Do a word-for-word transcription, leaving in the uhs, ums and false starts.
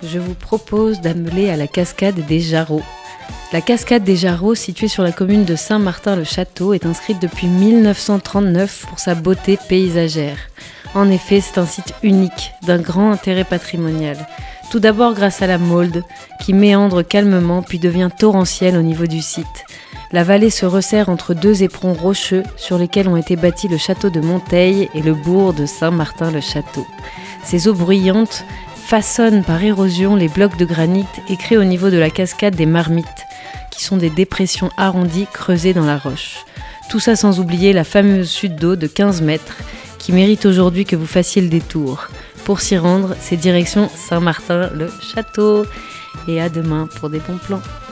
je vous propose d'amener à la cascade des Jarreaux. La cascade des Jarreaux, située sur la commune de Saint-Martin-le-Château, est inscrite depuis mille neuf cent trente-neuf pour sa beauté paysagère. En effet, c'est un site unique, d'un grand intérêt patrimonial. Tout d'abord grâce à la Maulde, qui méandre calmement puis devient torrentielle au niveau du site. La vallée se resserre entre deux éperons rocheux sur lesquels ont été bâtis le château de Monteil et le bourg de Saint-Martin-le-Château. Ces eaux bruyantes façonnent par érosion les blocs de granit et créent au niveau de la cascade des marmites, qui sont des dépressions arrondies creusées dans la roche. Tout ça sans oublier la fameuse chute d'eau de quinze mètres, qui mérite aujourd'hui que vous fassiez le détour. Pour s'y rendre, c'est direction Saint-Martin-le-Château. Et à demain pour des bons plans.